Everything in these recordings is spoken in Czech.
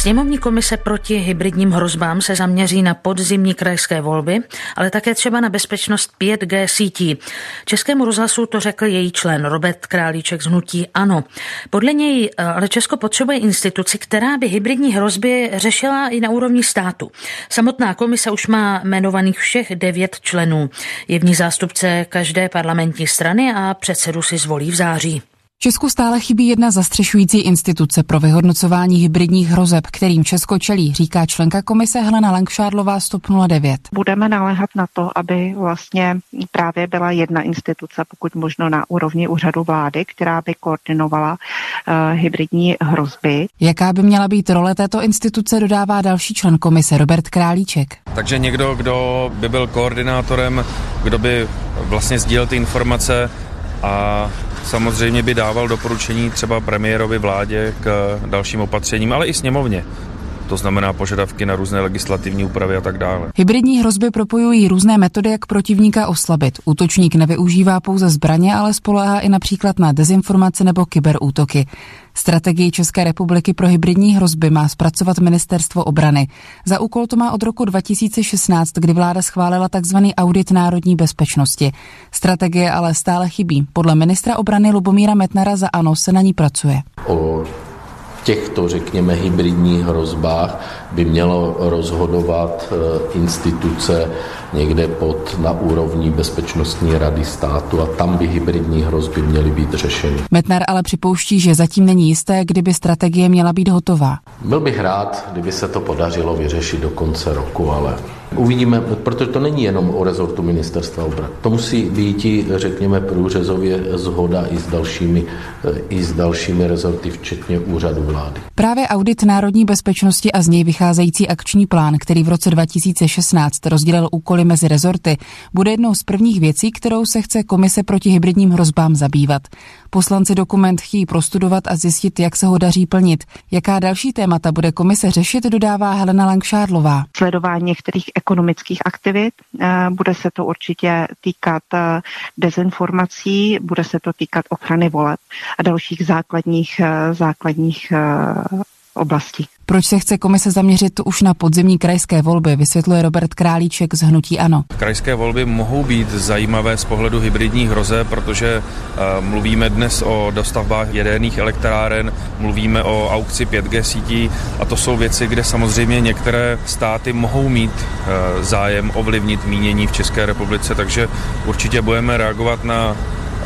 Sněmovní komise proti hybridním hrozbám se zaměří na podzimní krajské volby, ale také třeba na bezpečnost 5G sítí. Českému rozhlasu to řekl její člen Robert Králíček z hnutí ANO. Podle něj ale Česko potřebuje instituci, která by hybridní hrozby řešila i na úrovni státu. Samotná komise už má jmenovaných všech 9 členů. Je v ní zástupce každé parlamentní strany a předsedu si zvolí v září. Česku stále chybí jedna zastřešující instituce pro vyhodnocování hybridních hrozeb, kterým Česko čelí, říká členka komise Helena Langšádlová z TOP 09. Budeme naléhat na to, aby vlastně právě byla jedna instituce, pokud možno na úrovni úřadu vlády, která by koordinovala hybridní hrozby. Jaká by měla být role této instituce, dodává další člen komise Robert Králíček. Takže někdo, kdo by byl koordinátorem, kdo by vlastně sdílel ty informace a samozřejmě by dával doporučení třeba premiérovi, vládě k dalším opatřením, ale i sněmovně. To znamená požadavky na různé legislativní úpravy a tak dále. Hybridní hrozby propojují různé metody, jak protivníka oslabit. Útočník nevyužívá pouze zbraně, ale spoléhá i například na dezinformace nebo kyberútoky. Strategii České republiky pro hybridní hrozby má zpracovat Ministerstvo obrany. Za úkol to má od roku 2016, kdy vláda schválila tzv. Audit národní bezpečnosti. Strategie ale stále chybí. Podle ministra obrany Lubomíra Metnara za ANO se na ní pracuje. O těchto, řekněme, hybridních hrozbách by mělo rozhodovat instituce někde na úrovni Bezpečnostní rady státu a tam by hybridní hrozby měly být řešeny. Metnar ale připouští, že zatím není jisté, kdyby strategie měla být hotová. Byl bych rád, kdyby se to podařilo vyřešit do konce roku, ale uvidíme, protože to není jenom o rezortu Ministerstva obrany. To musí být, řekněme, průřezově shoda i s dalšími rezorty, včetně úřadu vlády. Právě audit národní bezpečnosti a z něj vycházející akční plán, který v roce 2016 rozdělil úkoly mezi rezorty, bude jednou z prvních věcí, kterou se chce komise proti hybridním hrozbám zabývat. Poslanci dokument chtějí prostudovat a zjistit, jak se ho daří plnit. Jaká další témata bude komise řešit, dodává Helena Langšádlová. Sledování některých ekonomických aktivit, bude se to určitě týkat dezinformací, bude se to týkat ochrany voleb a dalších základních oblastí. Proč se chce komise zaměřit už na podzimní krajské volby, vysvětluje Robert Králíček z hnutí ANO. Krajské volby mohou být zajímavé z pohledu hybridních hrozeb, protože mluvíme dnes o dostavbách jaderných elektráren, mluvíme o aukci 5G sítí a to jsou věci, kde samozřejmě některé státy mohou mít zájem ovlivnit mínění v České republice, takže určitě budeme reagovat na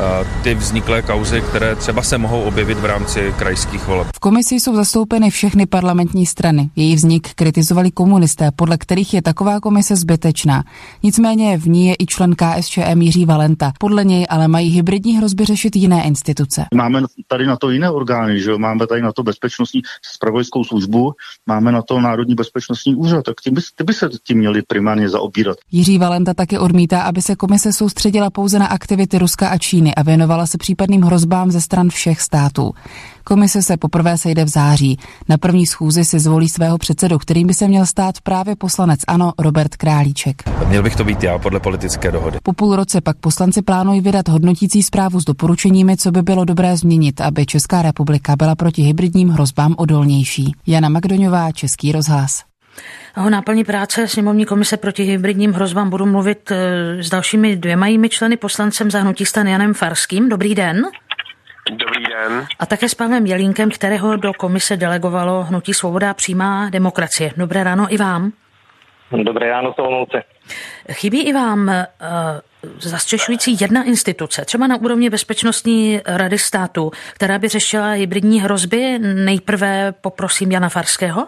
ty vzniklé kauzy, které třeba se mohou objevit v rámci krajských voleb. V komisi jsou zastoupeny všechny parlamentní strany. Její vznik kritizovali komunisté, podle kterých je taková komise zbytečná. Nicméně v ní je i člen KSČM Jiří Valenta. Podle něj ale mají hybridní hrozby řešit jiné instituce. Máme tady na to jiné orgány, že? Máme tady na to bezpečnostní zpravodajskou službu, máme na to Národní bezpečnostní úřad, tak ty by se tím měli primárně zaobírat. Jiří Valenta taky odmítá, aby se komise soustředila pouze na aktivity Ruska a Číny a věnovala se případným hrozbám ze stran všech států. Komise se poprvé sejde v září. Na první schůzi si zvolí svého předsedu, kterým by se měl stát právě poslanec ANO Robert Králíček. Měl bych to být já podle politické dohody. Po půl roce pak poslanci plánují vydat hodnotící zprávu s doporučeními, co by bylo dobré změnit, aby Česká republika byla proti hybridním hrozbám odolnější. Jana Magdoňová, Český rozhlas. O náplni práce sněmovní komise proti hybridním hrozbám budu mluvit s dalšími 2 jejími členy, poslancem za hnutí STAN Janem Farským. Dobrý den. Dobrý den. A také s Pavlem Jelínkem, kterého do komise delegovalo hnutí Svoboda a přímá demokracie. Dobré ráno i vám. Dobré ráno, Olomouce. Chybí i vám zastřešující jedna instituce, třeba na úrovni Bezpečnostní rady státu, která by řešila hybridní hrozby? Nejprve poprosím Jana Farského.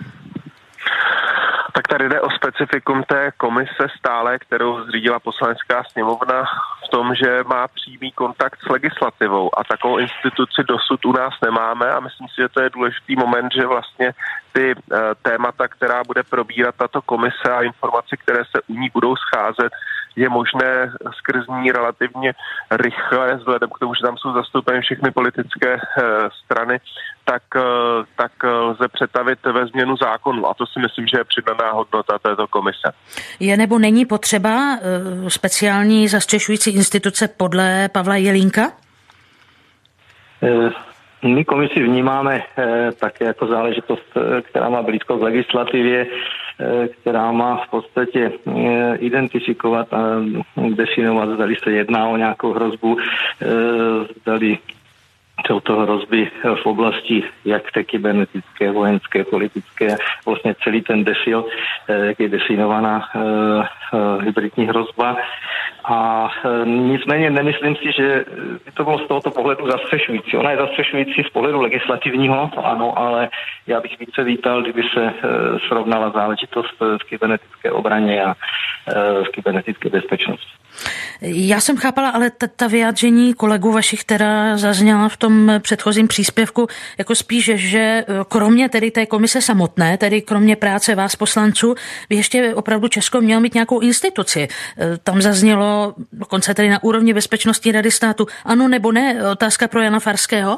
Tak tady jde o specifikum té komise stále, kterou zřídila Poslanecká sněmovna v tom, že má přímý kontakt s legislativou a takovou instituci dosud u nás nemáme a myslím si, že to je důležitý moment, že vlastně ty témata, která bude probírat tato komise a informace, které se u ní budou scházet, je možné skrz ní relativně rychle, vzhledem k tomu, že tam jsou zastoupeny všechny politické strany, tak lze přetavit ve změnu zákonu. A to si myslím, že je přidaná hodnota této komise. Je nebo není potřeba speciální zastřešující instituce podle Pavla Jelínka? My komisi vnímáme také jako záležitost, která má blízko k legislativě, která má v podstatě identifikovat a definovat, zdali se jedná o nějakou hrozbu, zdali jsou to hrozby v oblasti jak té kybernetické, vojenské, politické, vlastně celý ten defil, jak je definovaná hybridní hrozba. A nicméně nemyslím si, že by to bylo z tohoto pohledu zastřešující. Ona je zastřešující z pohledu legislativního, ano, ale já bych více vítal, kdyby se srovnala záležitost v kybernetické obraně a v kybernetické bezpečnosti. Já jsem chápala, ale ta vyjádření kolegů vašich, která zazněla v tom předchozím příspěvku, jako spíš, že kromě tedy té komise samotné, tedy kromě práce vás poslanců, by ještě opravdu Česko mělo mít nějakou instituci. Tam zaznělo dokonce tedy na úrovni Bezpečnostní rady státu. Ano nebo ne? Otázka pro Jana Farského?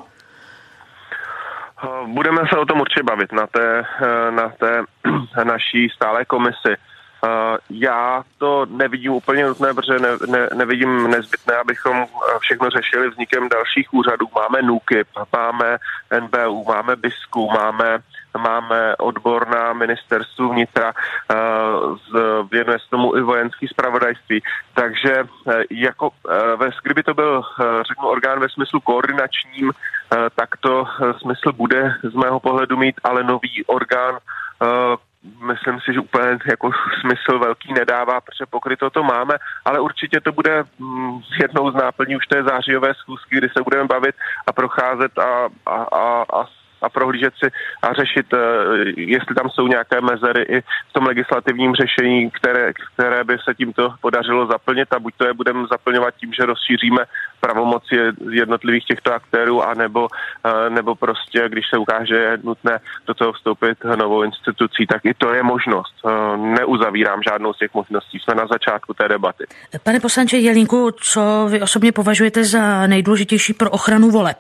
Budeme se o tom určitě bavit na té naší stálé komisi. Já to nevidím úplně nutné, protože nevidím nezbytné, abychom všechno řešili vznikem dalších úřadů. Máme NÚKIB, máme NBÚ, máme BISku, máme odbor na ministerstvu vnitra, věnuje se tomu i vojenský zpravodajství. Takže kdyby to byl, řeknu, orgán ve smyslu koordinačním, tak to smysl bude z mého pohledu mít, ale nový orgán, myslím si, že úplně jako smysl velký nedává, protože pokryto to máme, ale určitě to bude jednou z náplní už té zářijové schůzky, kdy se budeme bavit a procházet a prohlížet si a řešit, jestli tam jsou nějaké mezery i v tom legislativním řešení, které by se tímto podařilo zaplnit, a buď to je budeme zaplňovat tím, že rozšíříme pravomoci jednotlivých těchto aktérů, nebo prostě, když se ukáže, že je nutné do toho vstoupit novou institucí, tak i to je možnost. Neuzavírám žádnou z těch možností. Jsme na začátku té debaty. Pane poslanče Jelínku, co vy osobně považujete za nejdůležitější pro ochranu voleb?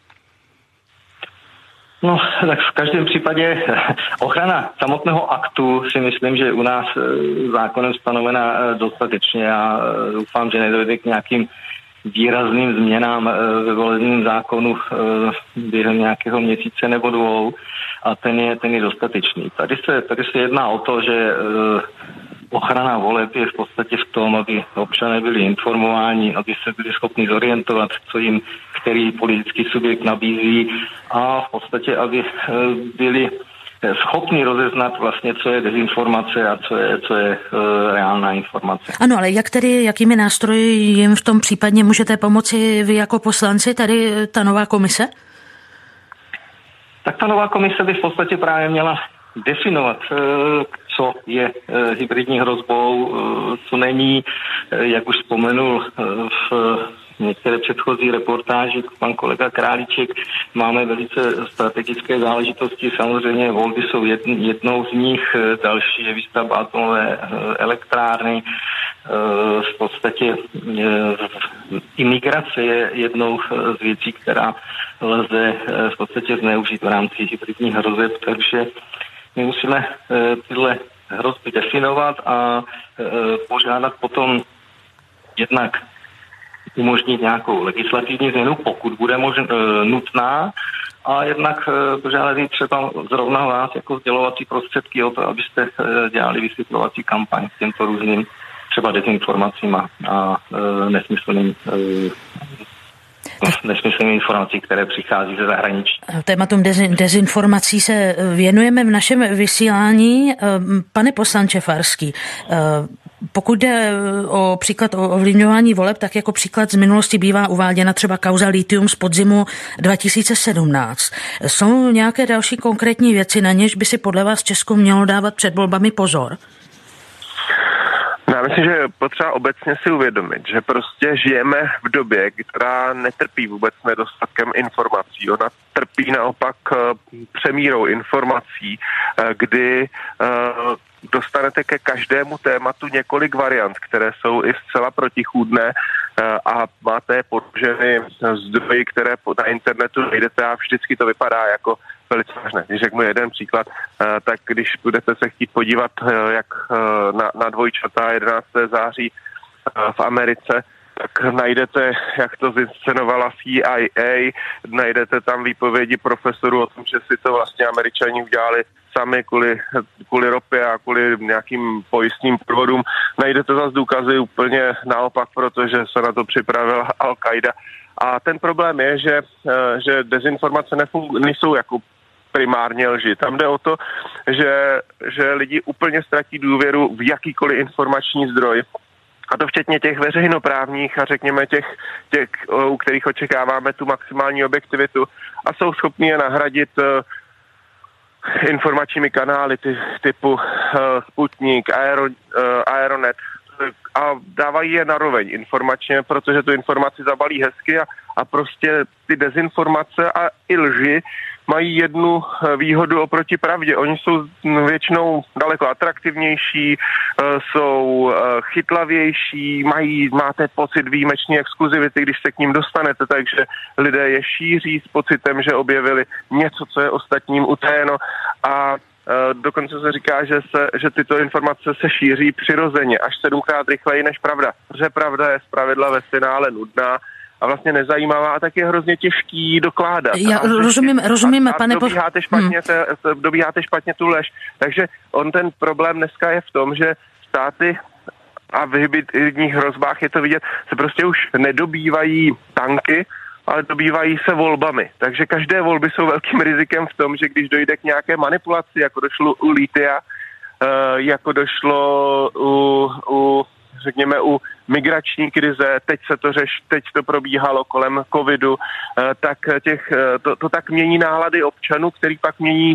No, tak v každém případě ochrana samotného aktu si myslím, že je u nás zákonem stanovena dostatečně. Já doufám, že nedojde k nějakým výrazným změnám ve volebním zákonu během nějakého měsíce nebo dvou, a ten je dostatečný. Tady se jedná o to, že ochrana voleb je v podstatě v tom, aby občané byli informováni, aby se byli schopni zorientovat, co jim který politický subjekt nabízí, a v podstatě, aby byli schopni rozeznat vlastně, co je dezinformace a co je reálná informace. Ano, ale jakými nástroji jim v tom případně můžete pomoci vy jako poslanci, tady ta nová komise? Tak ta nová komise by v podstatě právě měla definovat, co je hybridní hrozbou, co není, jak už vzpomenul v některé předchozí reportáži pan kolega Králíček, máme velice strategické záležitosti. Samozřejmě volby jsou jednou z nich, další je výstavba atomové elektrárny. V podstatě imigrace je jednou z věcí, která lze v podstatě zneužít v rámci hybridních hrozeb, takže my musíme tyhle hrozby definovat a požádat potom jednak umožnit nějakou legislativní změnu, pokud bude nutná, a jednak požádat třeba zrovna vás jako sdělovací prostředky o to, abyste dělali vysvětlovací kampaň k těmto různým třeba dezinformacím a nesmyslným informací, které přichází ze zahraničí. Tématům dezinformací se věnujeme v našem vysílání. Pane poslanče Farský, pokud jde o příklad o ovlivňování voleb, tak jako příklad z minulosti bývá uváděna třeba kauza Lithium z podzimu 2017. Jsou nějaké další konkrétní věci, na něž by si podle vás Česko mělo dávat před volbami pozor? Já myslím, že je potřeba obecně si uvědomit, že prostě žijeme v době, která netrpí vůbec nedostatkem informací. Ona trpí naopak přemírou informací, kdy dostanete ke každému tématu několik variant, které jsou i zcela protichůdné, a máte je podloženy zdroji, které na internetu najdete, a vždycky to vypadá jako velice vážné. Když řeknu jeden příklad, tak když budete se chtít podívat jak na dvojčata 11. září v Americe, tak najdete, jak to zinscenovala CIA, najdete tam výpovědi profesorů o tom, že si to vlastně Američani udělali sami kvůli ropě a kvůli nějakým pojistným podvodům. Najdete zase důkazy úplně naopak, protože se na to připravila Al-Qaida. A ten problém je, že dezinformace nejsou jako primárně lži. Tam jde o to, že lidi úplně ztratí důvěru v jakýkoliv informační zdroj. A to včetně těch veřejnoprávních a řekněme těch, u kterých očekáváme tu maximální objektivitu a jsou schopni je nahradit informačními kanály typu Sputnik, Aeronet a dávají je naroveň informačně, protože tu informaci zabalí hezky a prostě ty dezinformace a i lži mají jednu výhodu oproti pravdě. Oni jsou většinou daleko atraktivnější, jsou chytlavější, máte pocit výjimečné exkluzivity, když se k ním dostanete, takže lidé je šíří s pocitem, že objevili něco, co je ostatním utajeno a dokonce se říká, že tyto informace se šíří přirozeně, až 7krát rychleji než pravda. Protože pravda je zpravidla ve finále nudná a vlastně nezajímavá a tak je hrozně těžký dokládat. Já rozumím, pane dobíháte špatně tu lež. Takže ten problém dneska je v tom, že státy a v hybridních hrozbách je to vidět, se prostě už nedobývají tanky, ale dobývají se volbami. Takže každé volby jsou velkým rizikem v tom, že když dojde k nějaké manipulaci, jako došlo u litia, jako došlo řekněme u migrační krize, teď to probíhalo kolem covidu, tak to tak mění nálady občanů, který pak mění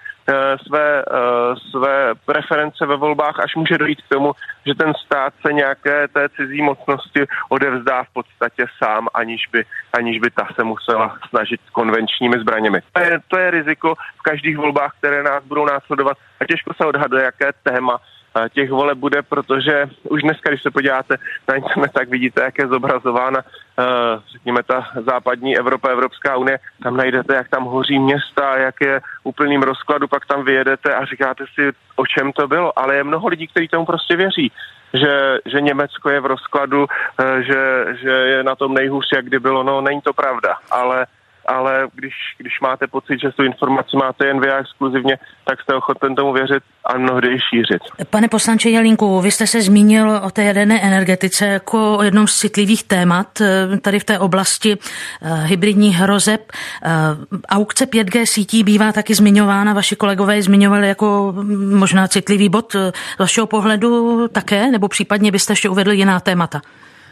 své preference ve volbách, až může dojít k tomu, že ten stát se nějaké té cizí mocnosti odevzdá v podstatě sám, aniž by ta se musela snažit konvenčními zbraněmi. To je riziko v každých volbách, které nás budou následovat a těžko se odhaduje, jaké téma těch voleb bude, protože už dneska, když se podíváte na internet, tak vidíte, jak je zobrazována, řekněme, ta západní Evropa, Evropská unie. Tam najdete, jak tam hoří města, jak je úplným rozkladu, pak tam vyjedete a říkáte si, o čem to bylo. Ale je mnoho lidí, kteří tomu prostě věří, že Německo je v rozkladu, že je na tom nejhůř, jak kdy bylo. No, není to pravda, ale když máte pocit, že tu informaci máte jen vy exkluzivně, tak jste ochoten tomu věřit a mnohdy i šířit. Pane poslanče Jelínku, vy jste se zmínil o té jaderné energetice jako o jednom z citlivých témat tady v té oblasti hybridních hrozeb. Aukce 5G sítí bývá taky zmiňována, vaši kolegové zmiňovali jako možná citlivý bod. Z vašeho pohledu také, nebo případně byste ještě uvedli jiná témata?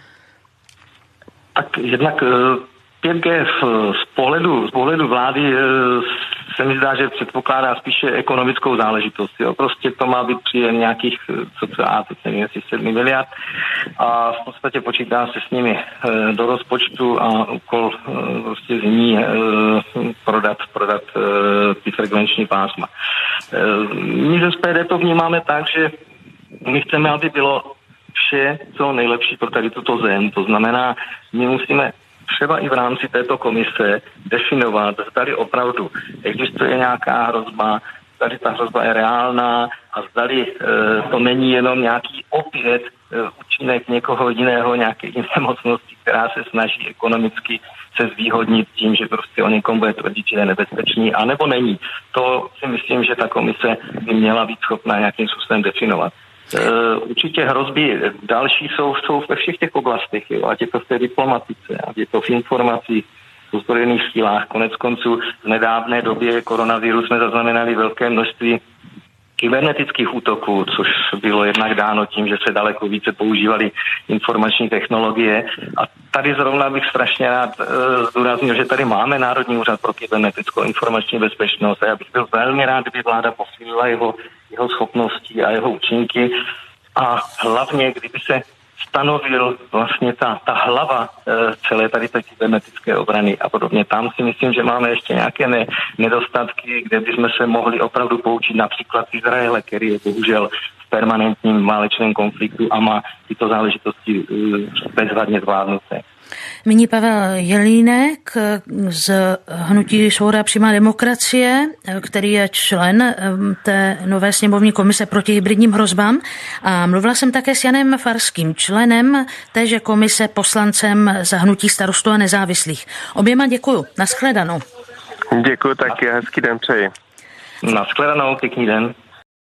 Tak jednak 5G z pohledu vlády se mi zdá, že předpokládá spíše ekonomickou záležitost. Jo. Prostě to má být příjem nějakých, teď nevím, jestli 7 miliard a v podstatě počítá se s nimi do rozpočtu a úkol prostě zní prodat ty frekvenční pásma. My ze SPD to vnímáme tak, že my chceme, aby bylo vše, co nejlepší pro tady tuto zem. To znamená, my musíme třeba i v rámci této komise definovat, zdali opravdu existuje nějaká hrozba, zdali ta hrozba je reálná a zdali to není jenom nějaký opět účinek někoho jiného, nějaké jiné mocnosti, která se snaží ekonomicky se zvýhodnit tím, že prostě o někom bude tvrdit, že je nebezpečný, anebo není. To si myslím, že ta komise by měla být schopná nějakým způsobem definovat. Určitě hrozby další jsou ve všech těch oblastech, jo, ať je to v té diplomatice, ať je to v informacích, v ozbrojených sílách. Konec konců v nedávné době koronaviru jsme zaznamenali velké množství kybernetických útoků, což bylo jednak dáno tím, že se daleko více používaly informační technologie. A tady zrovna bych strašně rád zdůraznil, že tady máme Národní úřad pro kybernetickou informační bezpečnost a já bych byl velmi rád, kdyby vláda posílila jeho schopnosti a jeho účinky a hlavně, kdyby se stanovil vlastně ta hlava celé tady té kybernetické obrany a podobně. Tam si myslím, že máme ještě nějaké nedostatky, kde bychom se mohli opravdu poučit například Izraele, který je bohužel v permanentním válečném konfliktu a má tyto záležitosti bezvadně zvládnuté. Nyní Pavel Jelínek z hnutí Svoboda a přímá demokracie, který je člen té nové sněmovní komise proti hybridním hrozbám. A mluvila jsem také s Janem Farským, členem téže komise, poslancem za hnutí Starostů a nezávislých. Oběma děkuju. Nashledanou. Děkuju taky, hezký den přeji. Nashledanou, pěkný den.